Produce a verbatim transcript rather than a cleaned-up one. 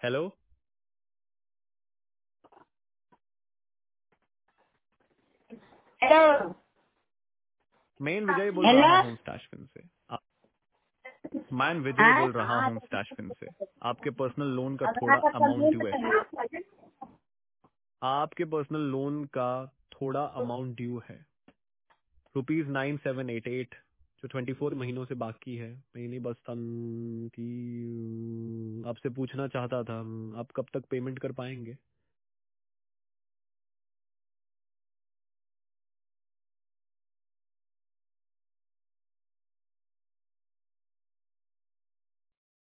Hello, hello. मैं विजय बोल hello. रहा हूँ स्टैशफिन से। आ- मैं विजय हाँ? बोल रहा हूँ स्टैशफिन से। आपके पर्सनल लोन का अब थोड़ा आपका अमाउंट कंप्लेंट ड्यू है। करिए। आपके पर्सनल लोन का थोड़ा अमाउंट ड्यू है, rupees nine seven eight eight, जो ट्वेंटी फोर महीनों से बाकी है। महीने बस तन की आपसे पूछना चाहता था, आप कब तक पेमेंट कर पाएंगे?